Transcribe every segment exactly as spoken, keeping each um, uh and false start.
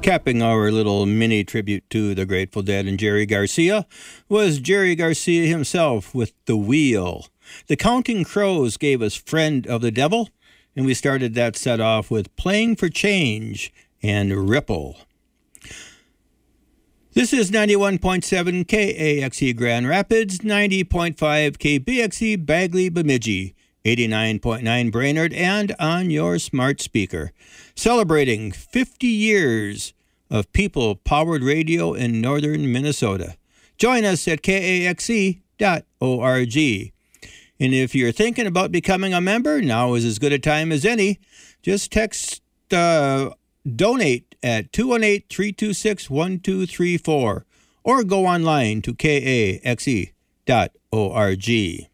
Capping our little mini tribute to the Grateful Dead and Jerry Garcia was Jerry Garcia himself with The Wheel. The Counting Crows gave us Friend of the Devil, and we started that set off with Playing for Change and Ripple. This is ninety-one point seven K A X E Grand Rapids, ninety point five K B X E Bagley Bemidji, eighty-nine point nine Brainerd, and on your smart speaker. Celebrating fifty years of people-powered radio in northern Minnesota. Join us at K A X E dot org. And if you're thinking about becoming a member, now is as good a time as any. Just text uh, donate at two one eight, three two six, one two three four or go online to K A X E dot org.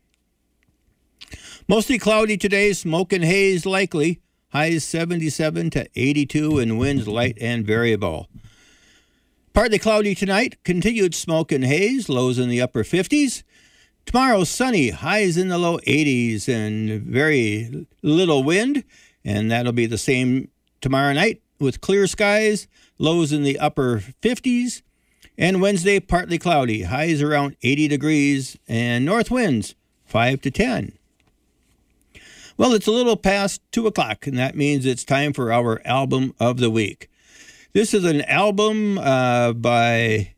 Mostly cloudy today, smoke and haze likely. Highs seventy-seven to eighty-two and winds light and variable. Partly cloudy tonight, continued smoke and haze, lows in the upper fifties. Tomorrow sunny, highs in the low eighties and very little wind. And that'll be the same tomorrow night with clear skies, lows in the upper fifties. And Wednesday, partly cloudy, highs around eighty degrees and north winds five to ten. Well, it's a little past two o'clock, and that means it's time for our album of the week. This is an album uh, by,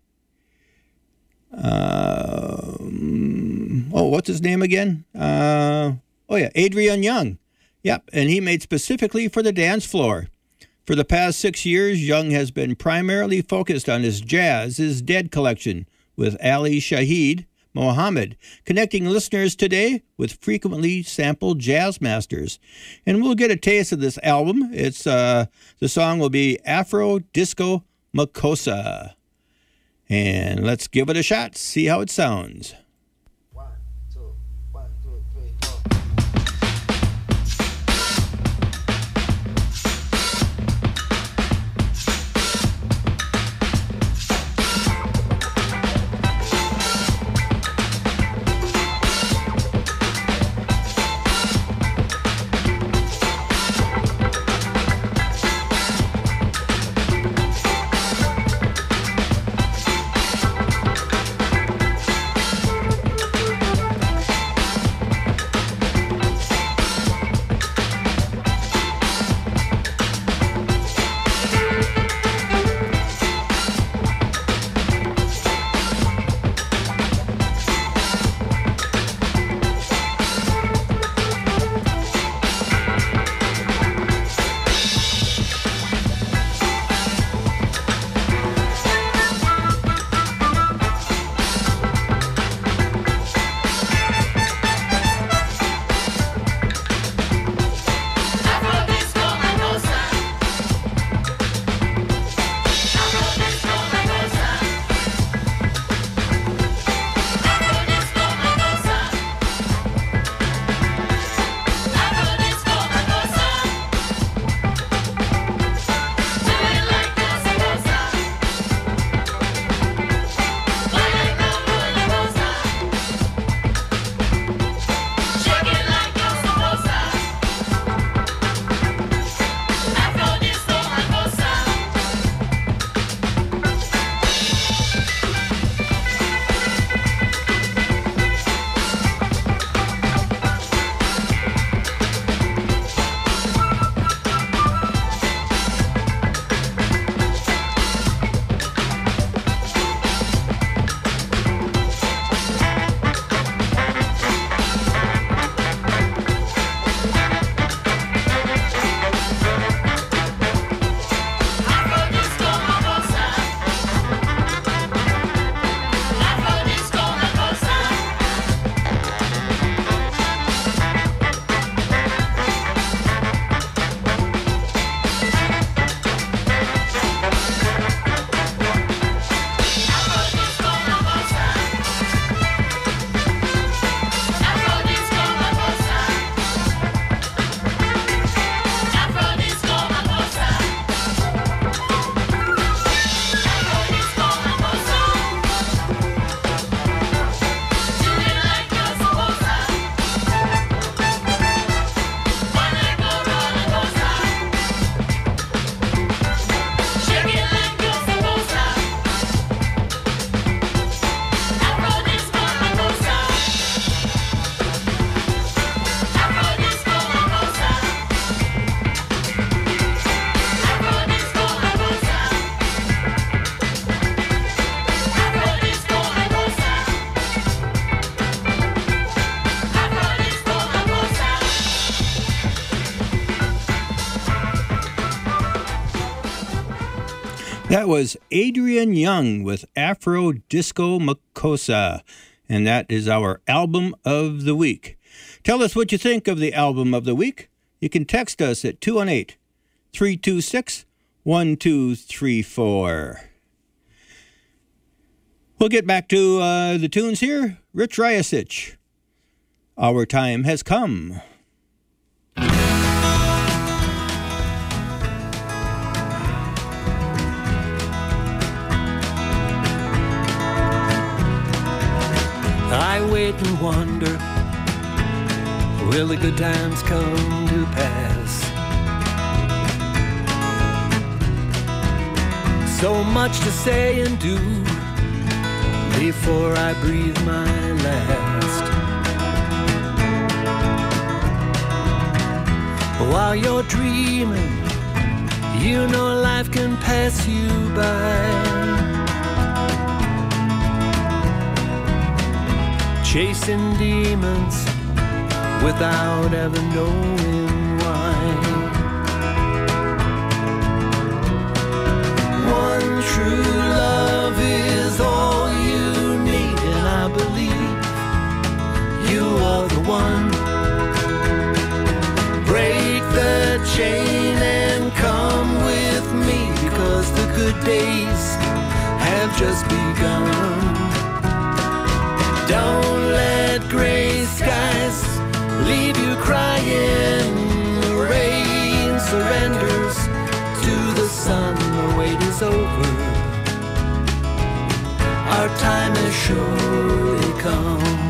uh, oh, what's his name again? Uh, oh, yeah, Adrian Young. Yep, and he made specifically for the dance floor. For the past six years, Young has been primarily focused on his jazz, his Dead collection, with Ali Shaheed Mohammed, connecting listeners today with frequently sampled jazz masters. And we'll get a taste of this album. It's uh, the song will be Afro Disco Makossa. And let's give it a shot, see how it sounds. We'll be right back. That was Adrian Young with Afro Disco Makossa, and that is our album of the week. Tell us what you think of the album of the week. You can text us at two one eight, three two six, one two three four. We'll get back to uh, the tunes here. Rich Ryasich, Our Time Has Come. I wait and wonder, will the good times come to pass? So much to say and do before I breathe my last. While you're dreaming, you know life can pass you by. Chasing demons without ever knowing why. One true love is all you need, and I believe you are the one. Break the chain and come with me, because the good days have just begun. Don't let gray skies leave you crying. The rain surrenders to the sun. The wait is over. Our time has surely come.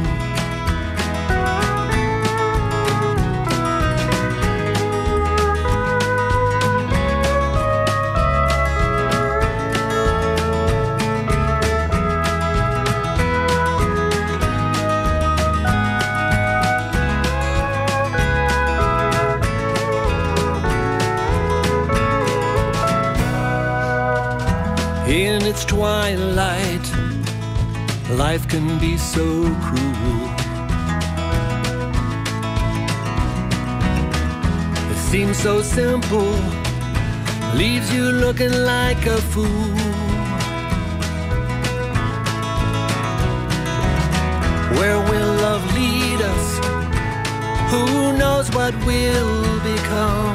In its twilight, life can be so cruel. It seems so simple, leaves you looking like a fool. Where will love lead us? Who knows what will become?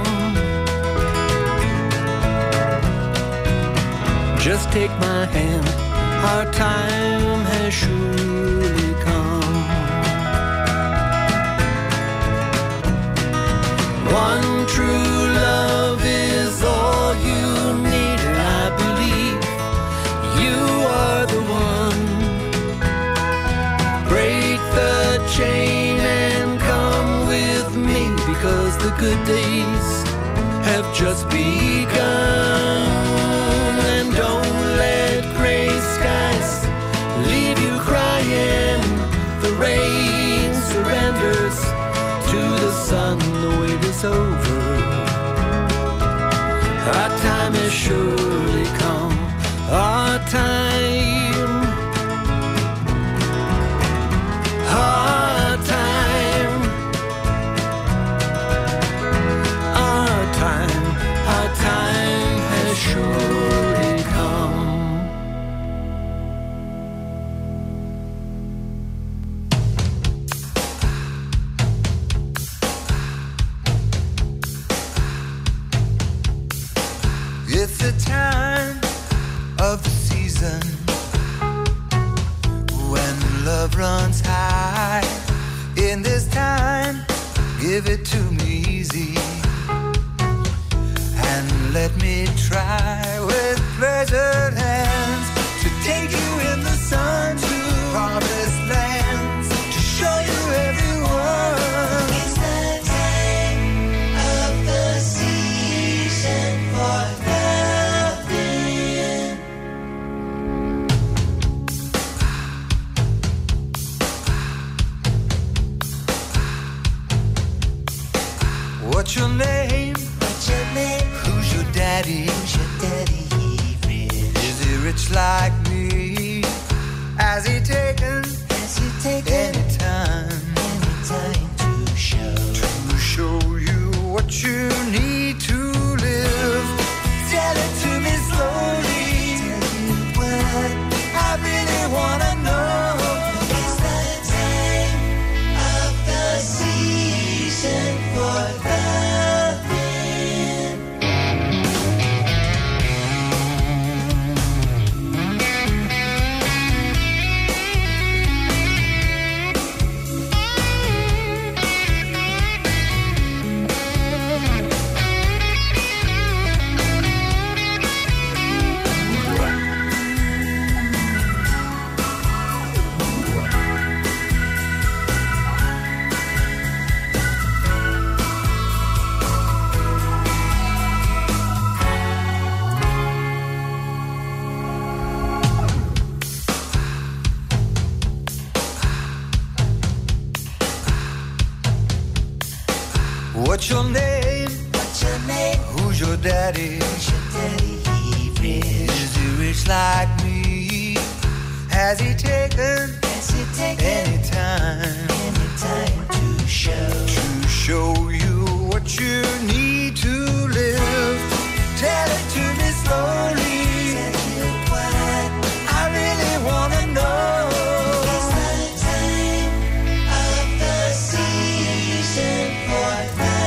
Just take my hand, our time has surely come. One true love is all you need, and I believe you are the one. Break the chain and come with me, because the good days have just begun. The rain surrenders to the sun. The wait is over. Our time has surely come. Our time. Our time. Our time. Our time has surely come. It's the time of the season when love runs high. In this time, give it to me easy, and let me try with pleasured hands to take you in the sun to promised lands, to show you everyone. It's the time of the season for What's your name? What's your name? Who's your daddy? Who's your daddy? Rich. Is he rich like me? Has he taken? Has he taken any time? Any time to show? To show you what you need to live. Tell it to me slowly. What's your name? What's your name? Who's your daddy? Who's your daddy? He rich. Is he rich like me? Has he taken Has he taken any time any time to show to show you what you need to live? Tell it to me slowly. Tell you what I really wanna know. is the time of the season for loving.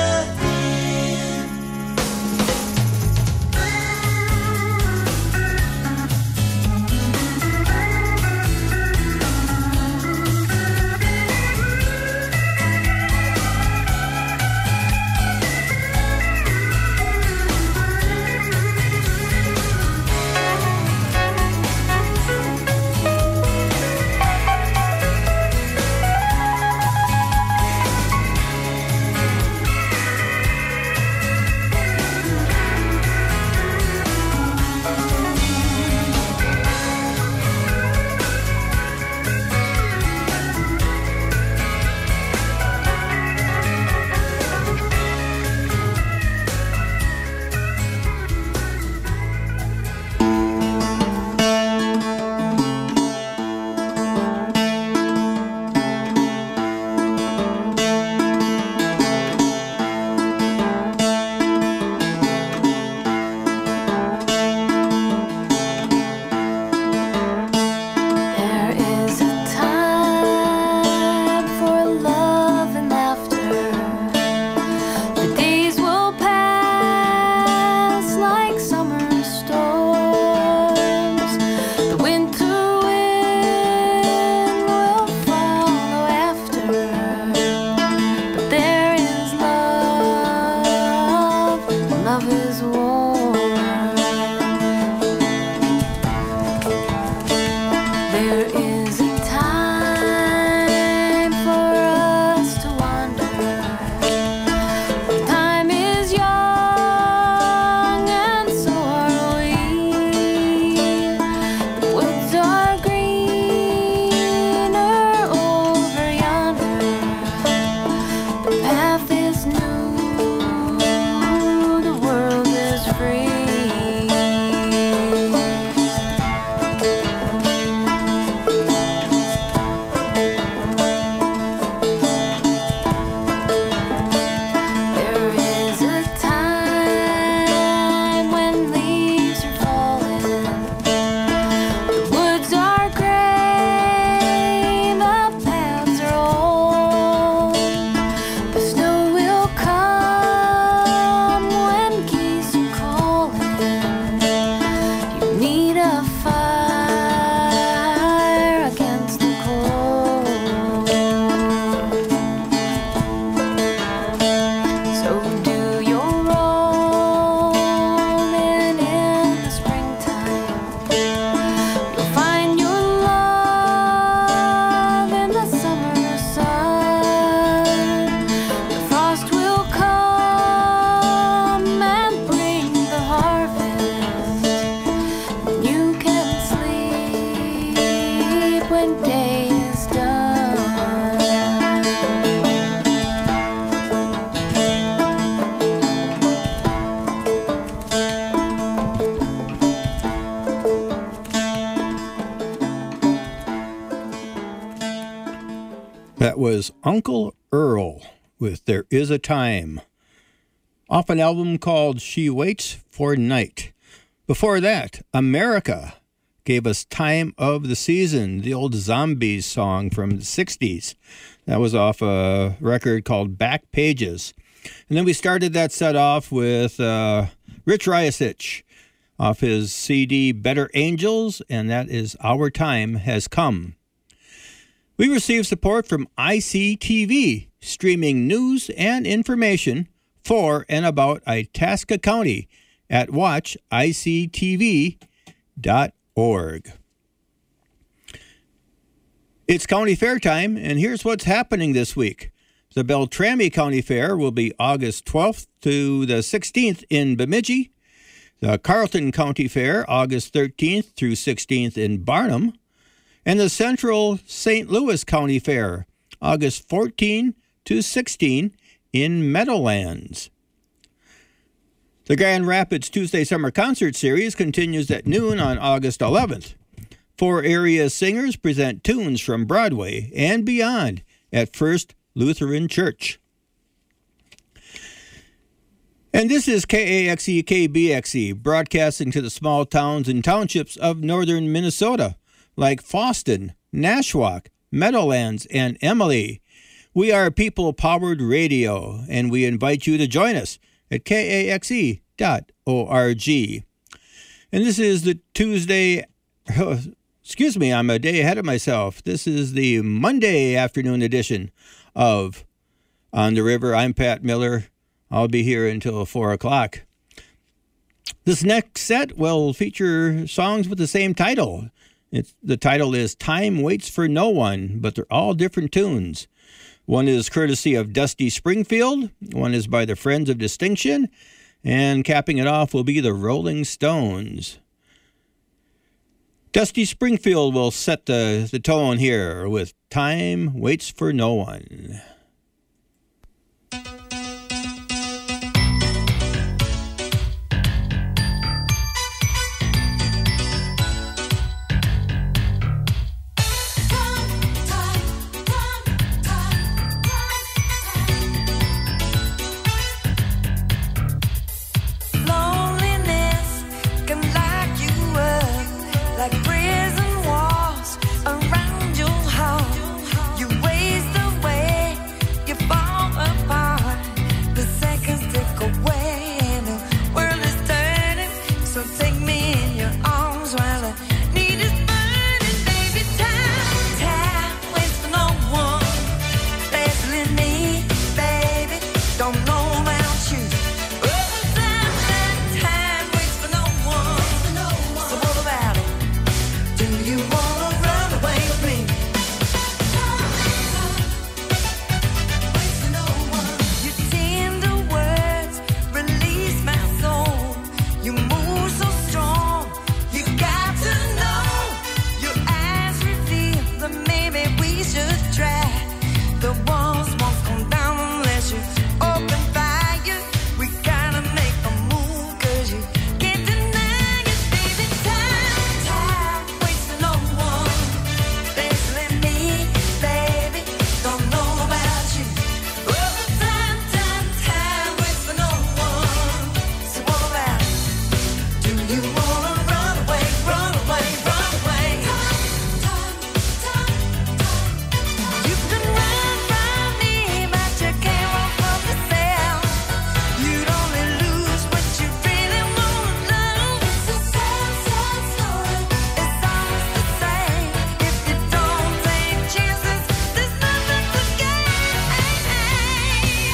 There is a time for love and laughter. The days will pass like summer storms. The winter wind will follow after. But there is love, and love is warm. There is a time for us to wander. Time is young and so are we. The woods are greener over yonder. The path is new, the world is free. There is a time when leaves are falling. The woods are gray, the paths are old. The snow will come when geese are calling. You need a fire against the cold. So do your rolling in the springtime. You'll find your love in the summer sun. The frost will come and bring the harvest. You can sleep when day is done. That was Uncle Earl with There Is a Time, off an album called She Waits for Night. Before that, America gave us Time of the Season, the old Zombies song from the sixties. That was off a record called Back Pages. And then we started that set off with uh, Rich Ryasich off his C D Better Angels, and that is Our Time Has Come. We received support from I C T V, streaming news and information for and about Itasca County at watch I C T V dot org. It's County Fair time, and here's what's happening this week. The Beltrami County Fair will be August twelfth to the sixteenth in Bemidji. The Carleton County Fair, August thirteenth through sixteenth in Barnum. And the Central Saint Louis County Fair, August fourteenth to sixteenth in Meadowlands. The Grand Rapids Tuesday Summer Concert Series continues at noon on August eleventh. Four area singers present tunes from Broadway and beyond at First Lutheran Church. And this is K A X E K B X E, broadcasting to the small towns and townships of northern Minnesota, like Fosston, Nashwauk, Meadowlands, and Emily. We are People-Powered Radio, and we invite you to join us at K A X E dot org. And this is the Tuesday, oh, excuse me, I'm a day ahead of myself. This is the Monday afternoon edition of On the River. I'm Pat Miller. I'll be here until four o'clock. This next set will feature songs with the same title. It's, the title is Time Waits for No One, but they're all different tunes. One is courtesy of Dusty Springfield, one is by the Friends of Distinction, and capping it off will be the Rolling Stones. Dusty Springfield will set the, the tone here with Time Waits for No One.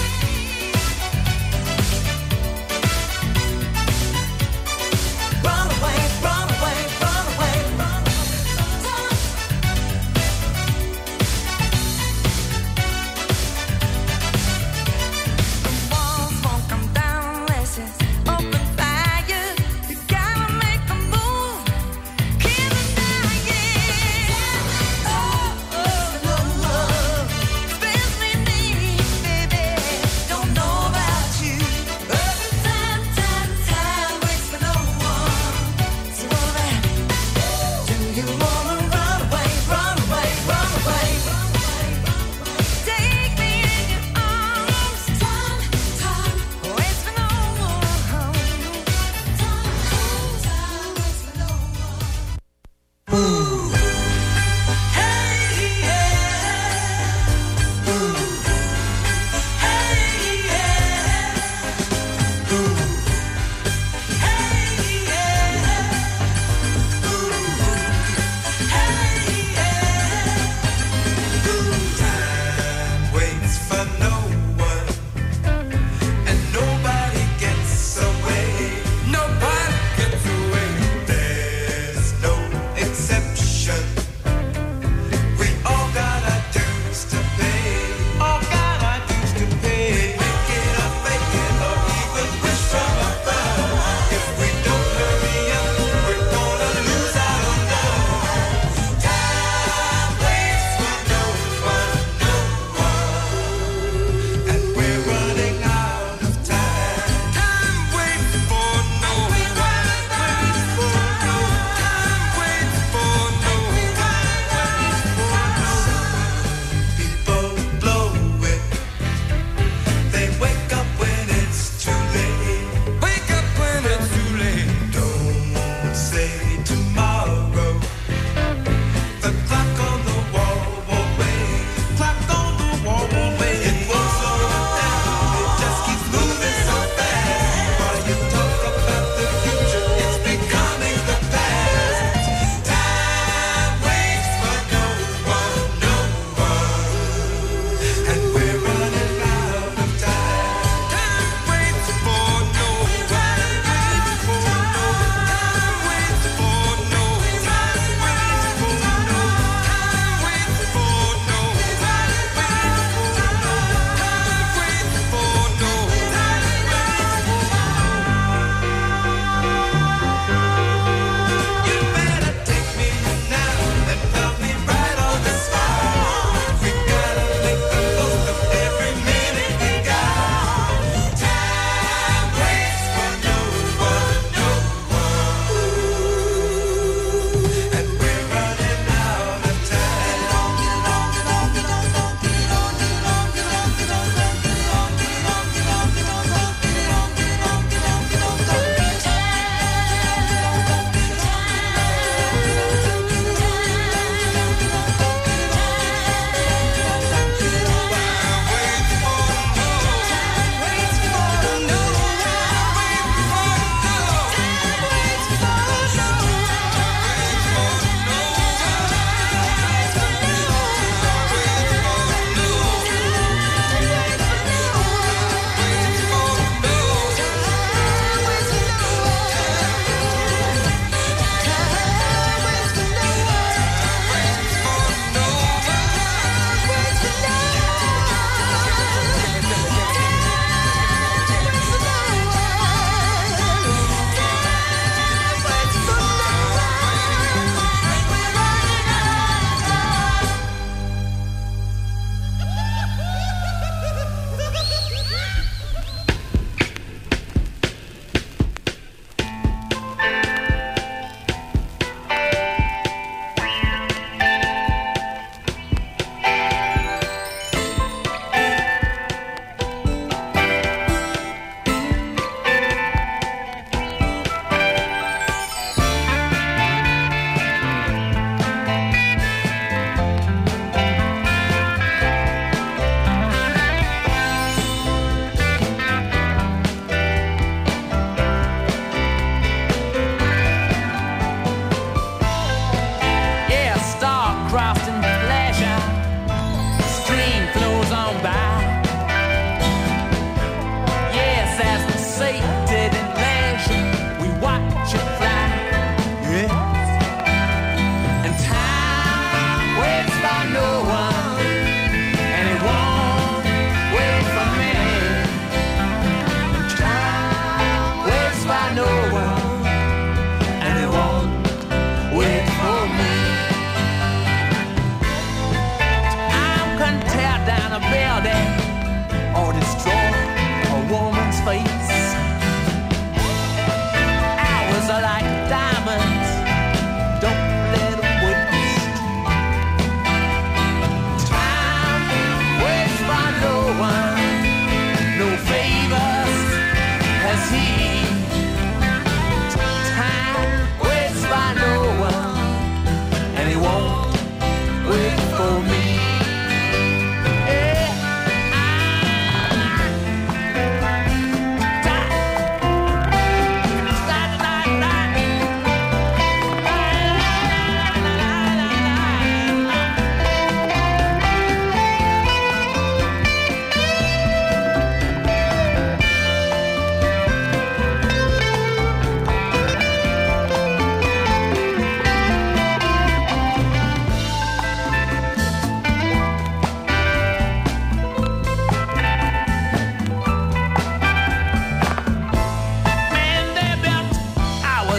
Run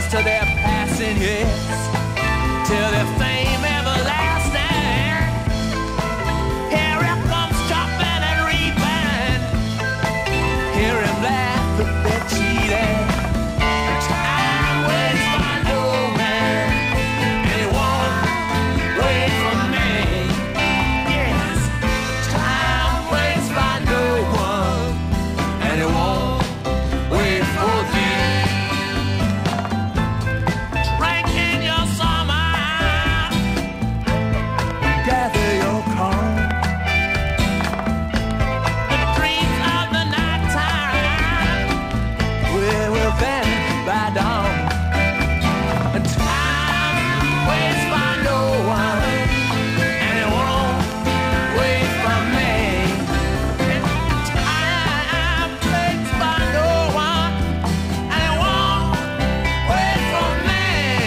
flowers to their passing years, till their fame everlasting. Here it comes chopping and reaping. Hear him laugh at their cheating. Time waits for no man, and it won't wait for me. Yes, time waits for no one, and it won't wait for thee. Drink in your summer, gather your calm. The dreams of the nighttime will will vanish by dawn. And time waits for no one, and it won't wait for me. And time waits for no one, and it won't wait for me.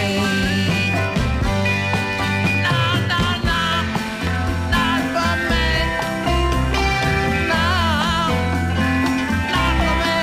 No, no, no, not for me. No, not for me.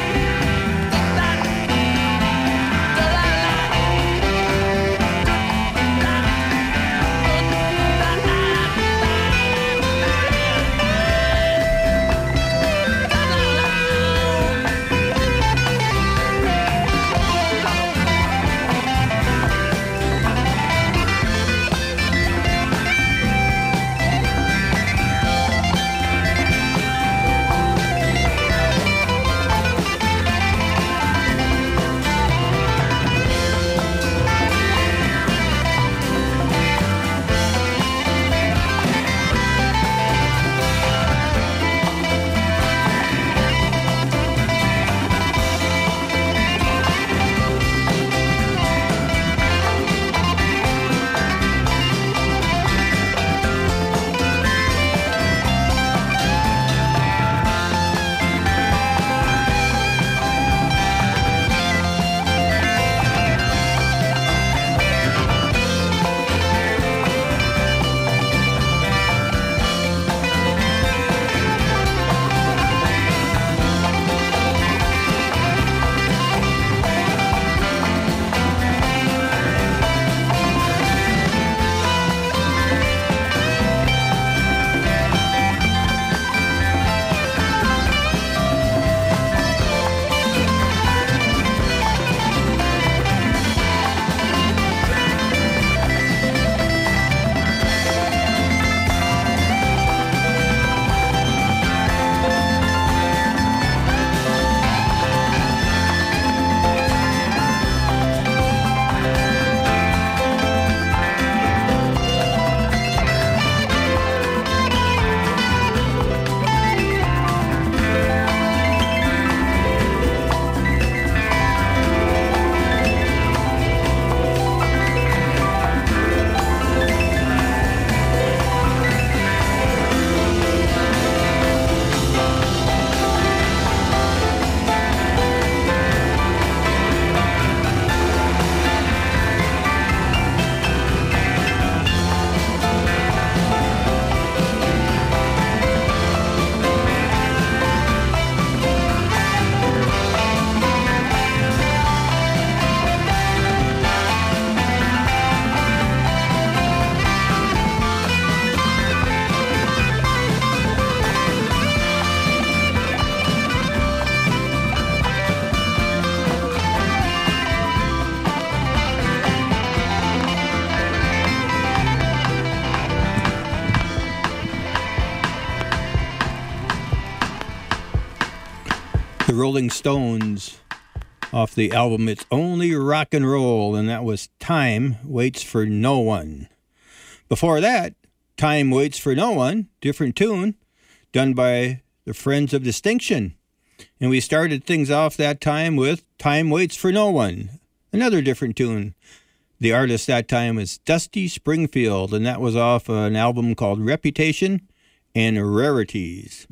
The Rolling Stones off the album It's Only Rock and Roll, and that was Time Waits for No One. Before that, Time Waits for No One, different tune, done by the Friends of Distinction. And we started things off that time with Time Waits for No One, another different tune. The artist that time was Dusty Springfield, and that was off an album called Reputation and Rarities.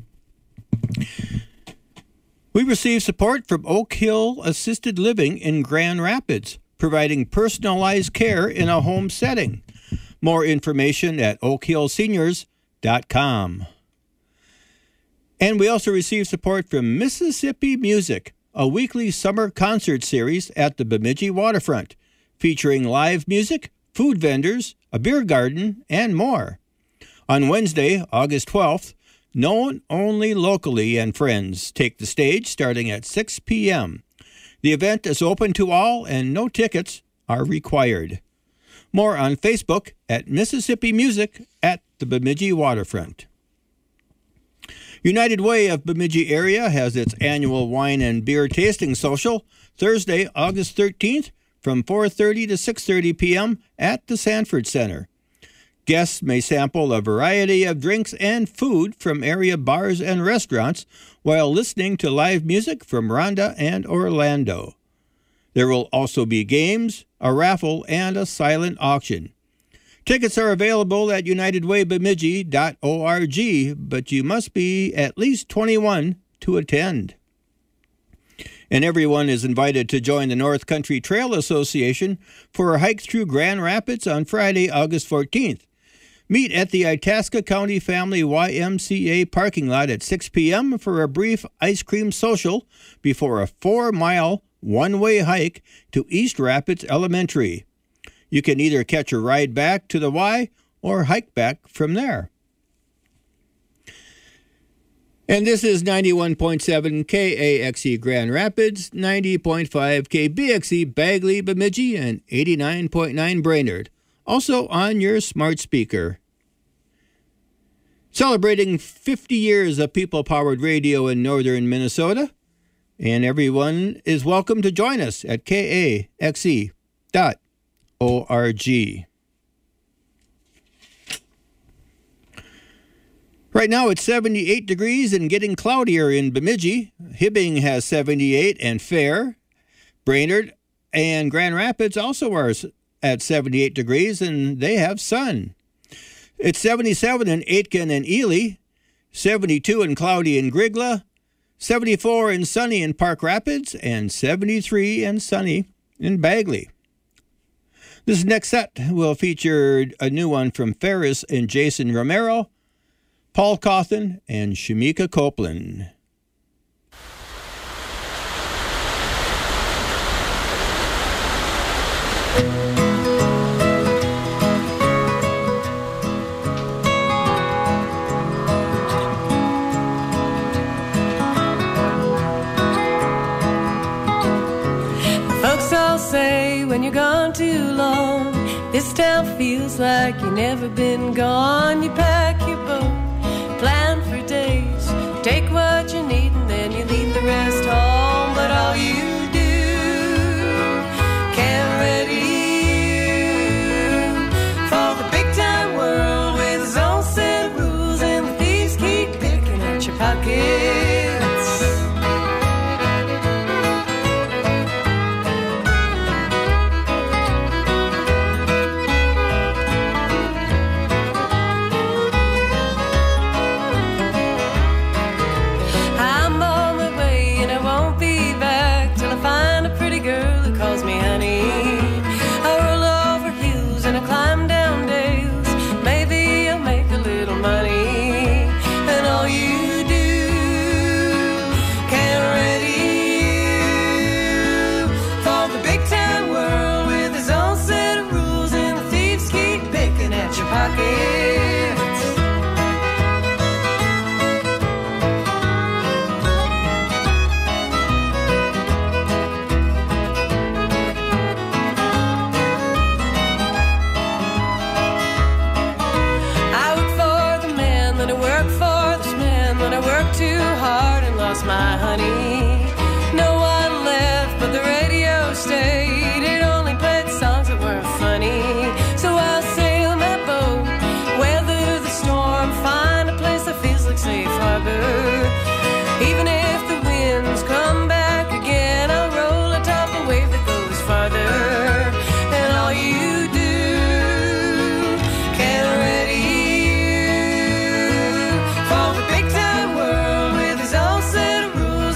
We received support from Oak Hill Assisted Living in Grand Rapids, providing personalized care in a home setting. More information at oak hill seniors dot com. And we also received support from Mississippi Music, a weekly summer concert series at the Bemidji Waterfront, featuring live music, food vendors, a beer garden, and more. On Wednesday, August twelfth, Known Only Locally and Friends take the stage starting at six p.m. The event is open to all and no tickets are required. More on Facebook at Mississippi Music at the Bemidji Waterfront. United Way of Bemidji area has its annual wine and beer tasting social Thursday, August thirteenth from four thirty to six thirty p.m. at the Sanford Center. Guests may sample a variety of drinks and food from area bars and restaurants while listening to live music from Rhonda and Orlando. There will also be games, a raffle, and a silent auction. Tickets are available at united way bemidji dot org, but you must be at least twenty-one to attend. And everyone is invited to join the North Country Trail Association for a hike through Grand Rapids on Friday, August fourteenth. Meet at the Itasca County Family Y M C A parking lot at six p.m. for a brief ice cream social before a four-mile one-way hike to East Rapids Elementary. You can either catch a ride back to the Y or hike back from there. And this is ninety-one point seven K A X E Grand Rapids, ninety point five K B X E Bagley, Bemidji, and eighty-nine point nine Brainerd. Also on your smart speaker. Celebrating fifty years of people-powered radio in northern Minnesota. And everyone is welcome to join us at K A X E dot org. Right now it's seventy-eight degrees and getting cloudier in Bemidji. Hibbing has seventy-eight and Fair. Brainerd and Grand Rapids also are at seventy-eight degrees and they have sun. It's seventy-seven in Aitkin and Ely, seventy-two and cloudy in Grigla, seventy-four and sunny in Park Rapids, and seventy-three and sunny in Bagley. This next set will feature a new one from Ferris and Jason Romero, Paul Cawthon, and Shamika Copeland. Folks all say when you're gone too long, this town feels like you've never been gone. You pack your boat, plan for days, take what you need and then you leave the rest home. But all you do can't ready you for the big time world with its own set of rules, and the thieves keep picking at your pockets. My honey, no one left but the radio stayed. It only played songs that weren't funny. So I'll sail my boat, weather the storm, find a place that feels like safe harbor. Even if the winds come back again, I'll roll atop a wave that goes farther. And all you do can ready you for the big time world with his own set of rules.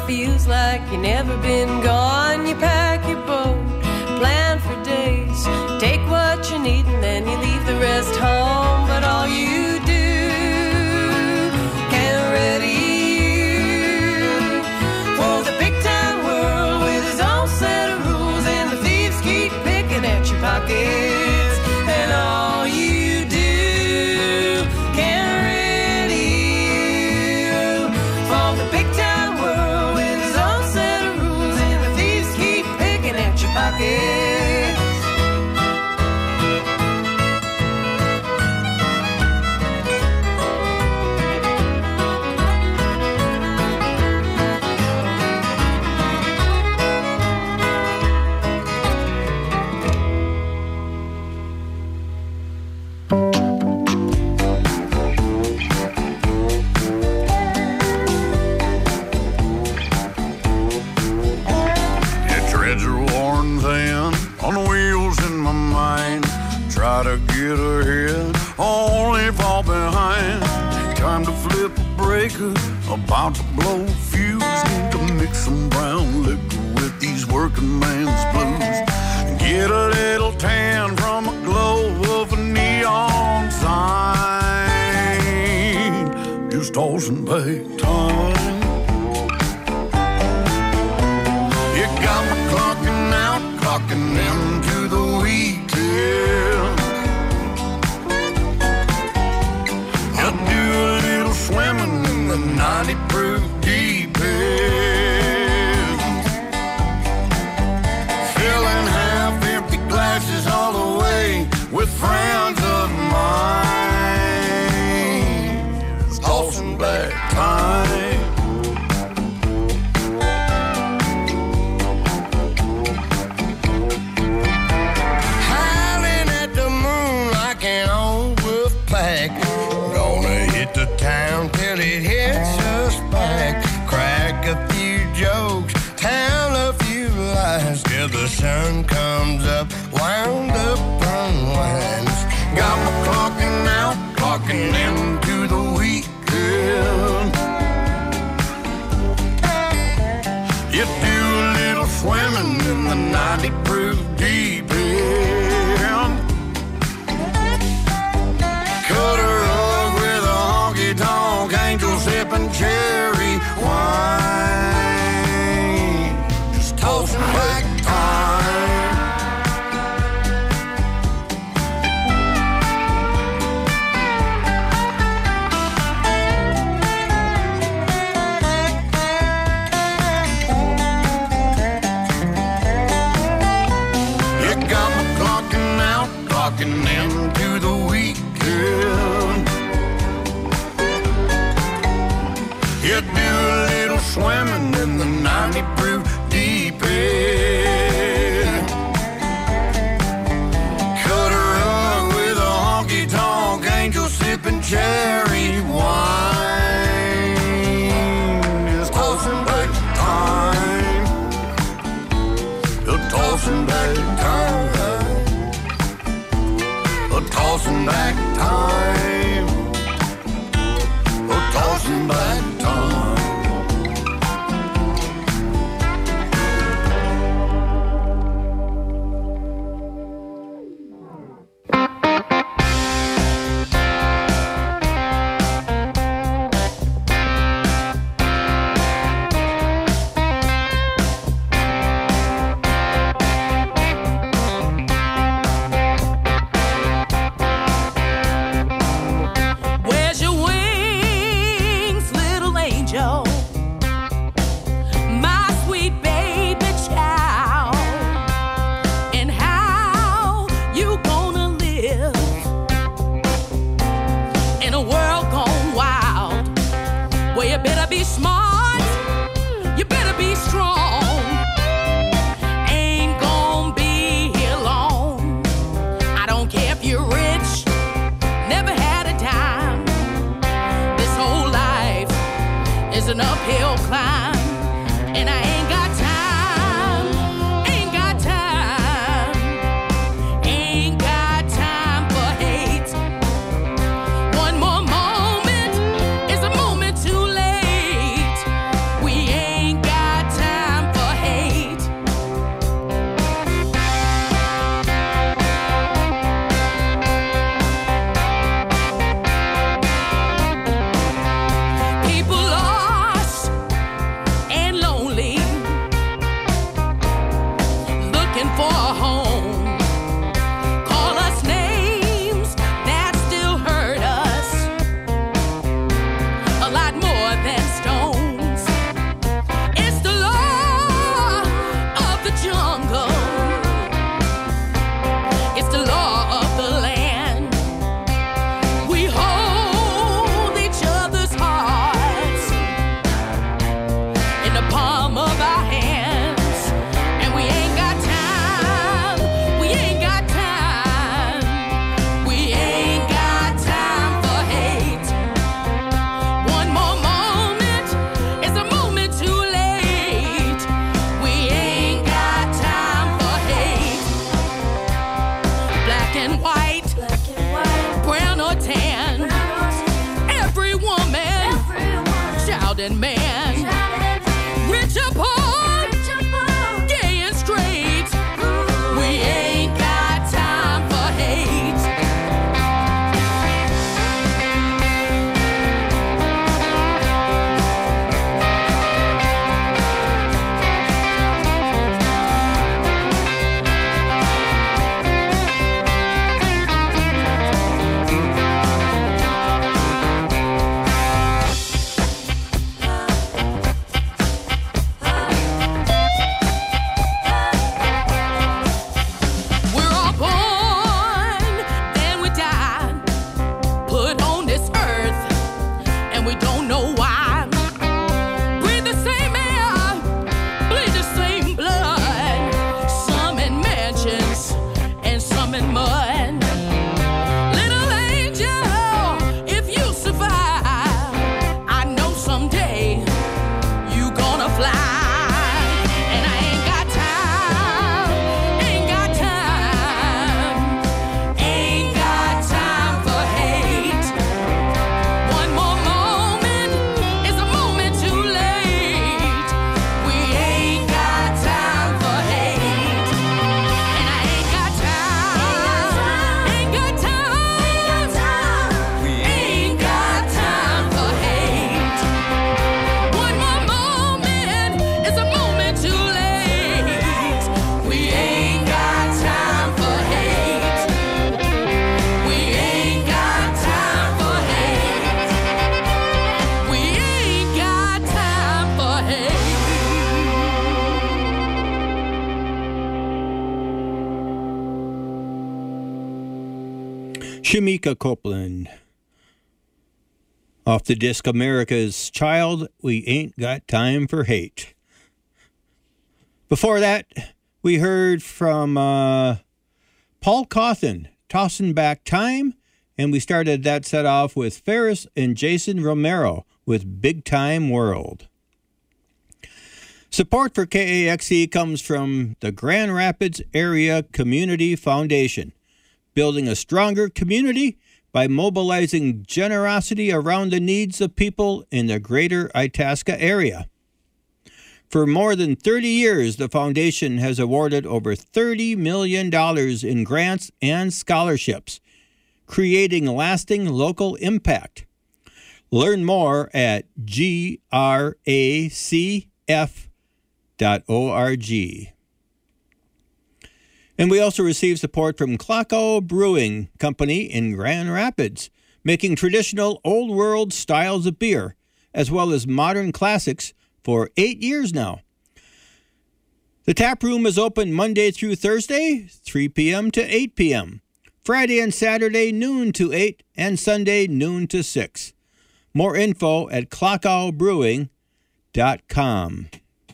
feels like you never been gone. You pack your boat, plan for days, take what you need and then you leave the rest home. But all you do can't ready you for the big time world with its own set of rules, and the thieves keep picking at your pockets, and all you do can't ready you for the big time world with its own set of rules, and the thieves keep picking at your pockets. Try to get ahead, only fall behind. Time to flip a breaker, about to blow a fuse. Need to mix some brown liquor with these working man's blues. Get a little tan from a glow of a neon sign. Just tossing back time. You got me clocking out, clocking into the weekend. Swimming in the ninety proof deep end, filling half empty glasses all the way with friends of mine. Tossing back time. Howling at the moon like an old wolf pack. Gonna hit the town till it hits us back. Crack a few jokes, tell a few lies till the sun comes up, wound up unwinds. Got my clocking out, clocking into the weekend. You do a little swimming in the ninety proof deep end. Cut her up with a honky-tonk angel sipping cherry wine. Just tossing back time. You got me clocking out, clocking into the weekend. You do a little swimming in the ninety proof deep end. Cut her up with a honky-tonk angel sipping cherry wine. Just tossing back time. You're tossing back time. You're tossing back time. You're tossing back time. Where's your wings, little angel? My sweet baby child. And how you gonna live in a world gone wild? Well, you better be smart, you better be strong. Ain't gonna be here long. I don't care if you're rich, never had a dime. This whole life is an uphill climb, and I ain't got time, ain't got time, ain't got time for hate. One more moment is a moment too late. We ain't got Shamika Copeland. Off the disc America's Child, We Ain't Got Time for Hate. Before that, we heard from uh, Paul Cawthon, Tossin' Back Time, and we started that set off with Ferris and Jason Romero with Big Time World. Support for K A X E comes from the Grand Rapids Area Community Foundation, building a stronger community by mobilizing generosity around the needs of people in the greater Itasca area. For more than thirty years, the foundation has awarded over thirty million dollars in grants and scholarships, creating lasting local impact. Learn more at G R A C F dot org. And we also receive support from Claco Brewing Company in Grand Rapids, making traditional Old World styles of beer, as well as modern classics, for eight years now. The tap room is open Monday through Thursday, three p.m. to eight p.m., Friday and Saturday, noon to eight, and Sunday, noon to six. More info at claco brewing dot com.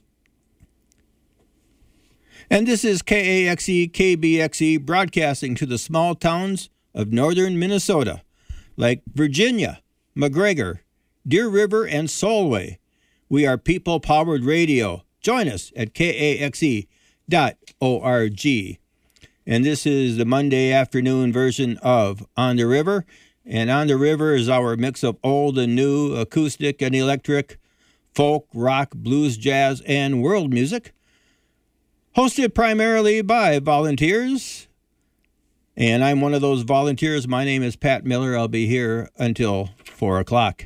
And this is K A X E K B X E broadcasting to the small towns of northern Minnesota, like Virginia, McGregor, Deer River, and Solway. We are people-powered radio. Join us at K A X E dot org. And this is the Monday afternoon version of On the River. And On the River is our mix of old and new, acoustic and electric, folk, rock, blues, jazz, and world music. Hosted primarily by volunteers. And I'm one of those volunteers. My name is Pat Miller. I'll be here until four o'clock.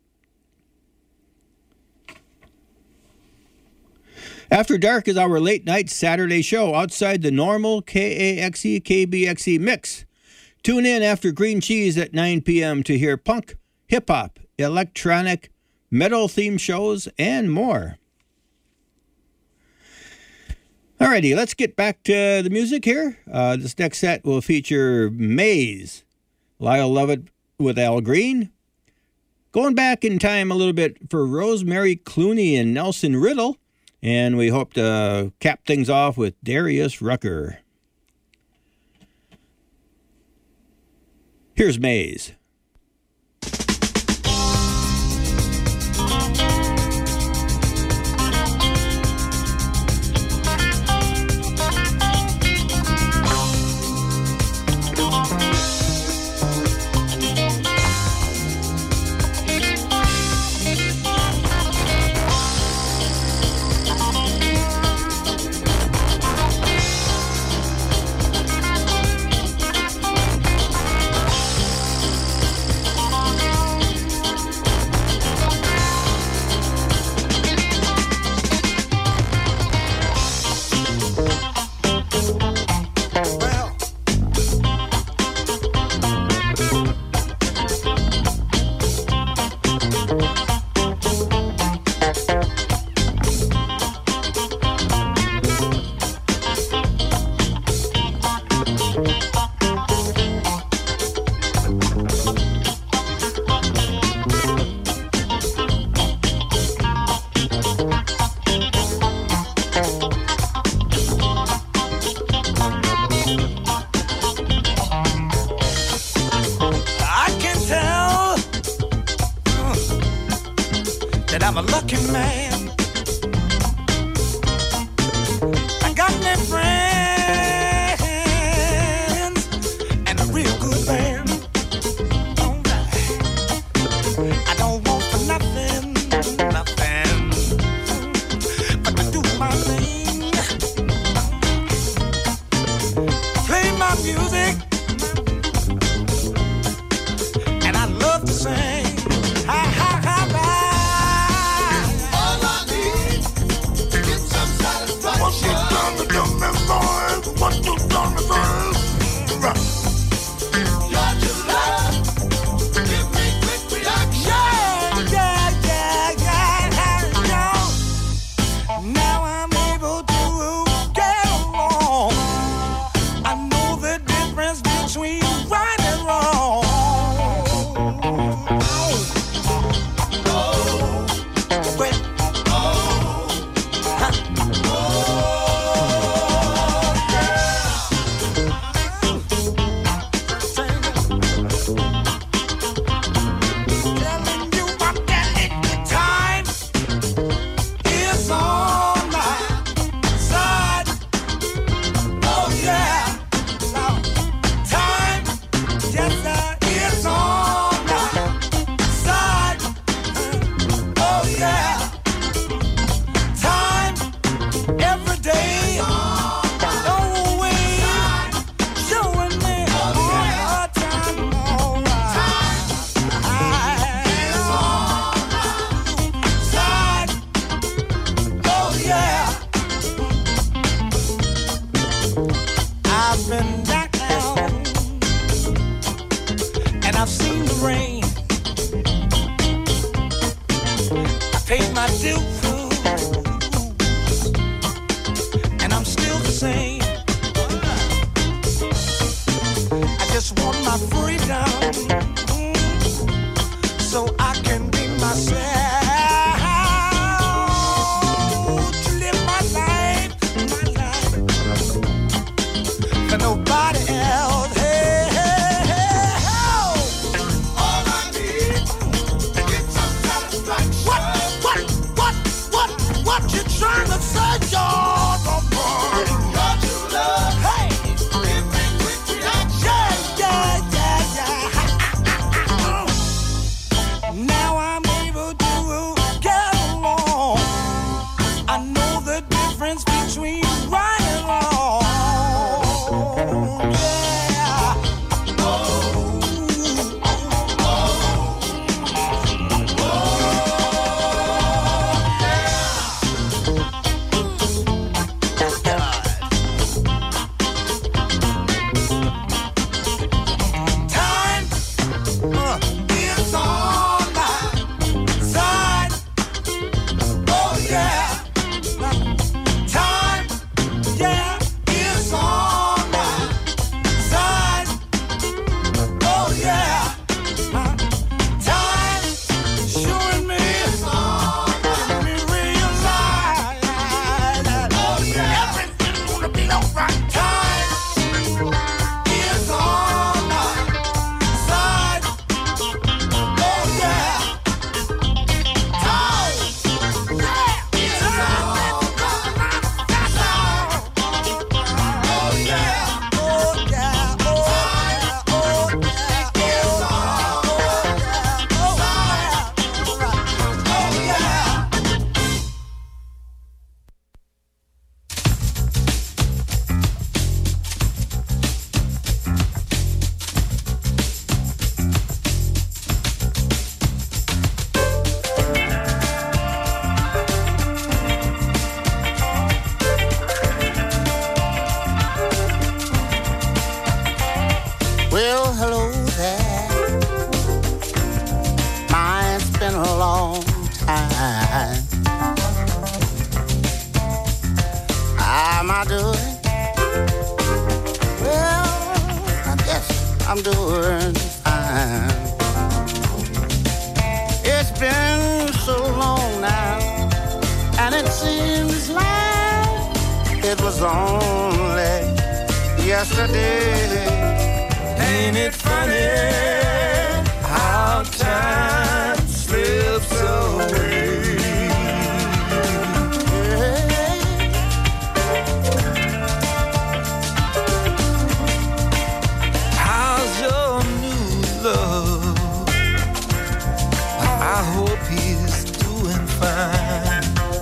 After Dark is our late-night Saturday show outside the normal K A X E K B X E mix. Tune in after Green Cheese at nine p.m. to hear punk, hip-hop, electronic, metal-themed shows, and more. Alrighty, let's get back to the music here. Uh, this next set will feature Maze, Lyle Lovett with Al Green. Going back in time a little bit for Rosemary Clooney and Nelson Riddle. And we hope to cap things off with Darius Rucker. Here's Maze. Thank same. I just want my freedom, mm, so I can be myself, to live my life, my life, for nobody else. Hey, hey, hey, oh. All I need to get some satisfaction. What, what, what, what, what you trying to say, y'all? Got you love. Hey, give me quick reaction. Yeah, yeah, yeah, yeah. Now I'm able to get along. I know the difference between right and wrong. Yeah. Oh, time uh, is on my side. Oh yeah. Time, yeah, is on my side. Oh yeah. Time showing me, making me realize that everything's gonna be alright. Time is on my side. Oh yeah. Time, yeah, is on my side. Oh yeah. Oh yeah. Oh yeah. Oh yeah. Is on my side. Oh yeah. Well, hello there. Mine's been a long time. How am I doing? Well, I guess I'm doing fine. It's been so long now, and it seems like it was only yesterday. Ain't it funny how time slips away? How's your new love? I hope he's doing fine.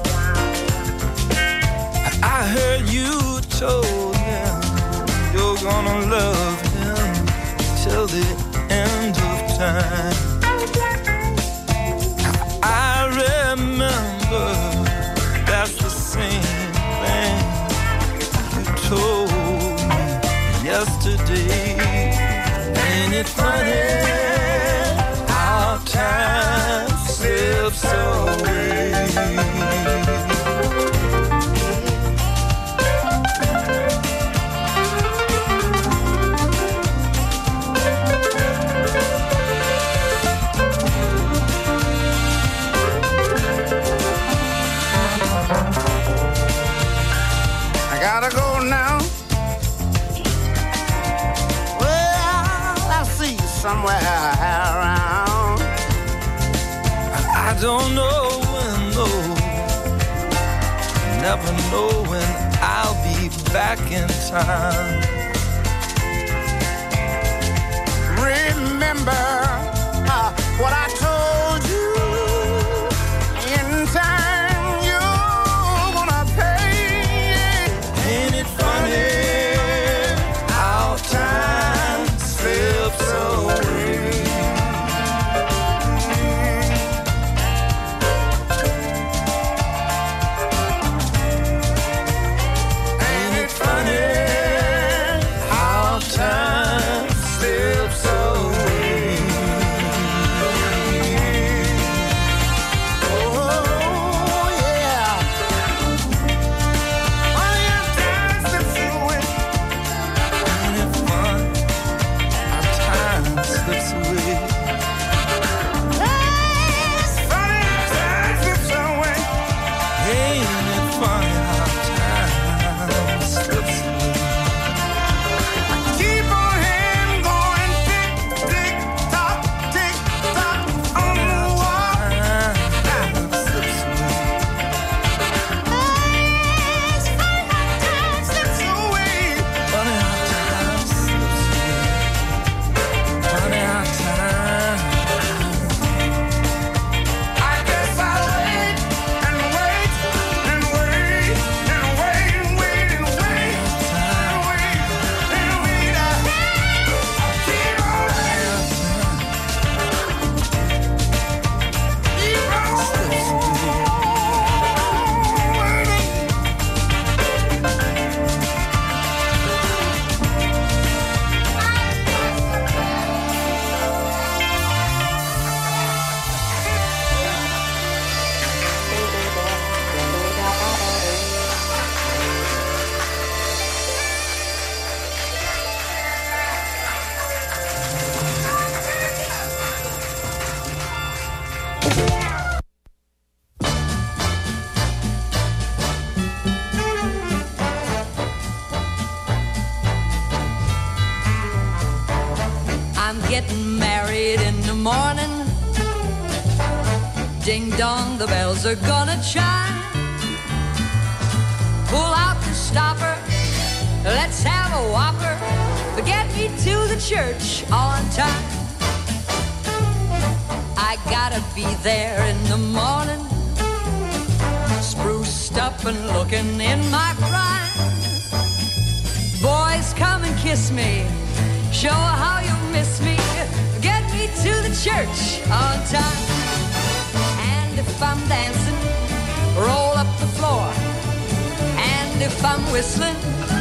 I heard you told him you're gonna love him till the end of time. I remember that's the same thing you told me yesterday. Ain't it funny how time slips away? I gotta go now. Well, I'll see you somewhere around. I don't know when, though. Never know when I'll be back in time. Remember uh, what I told you. In time, you're gonna pay. Ain't it funny how time slips away? Ain't it funny how time slips away? getting married in the morning. Ding dong, the bells are gonna chime. Pull out the stopper, let's have a whopper. Get me to the church on time. I gotta be there in the morning, spruced up and looking in my prime. Boys, come and kiss me, show how you miss me. Get me to the church on time. And if I'm dancing, roll up the floor. And if I'm whistling,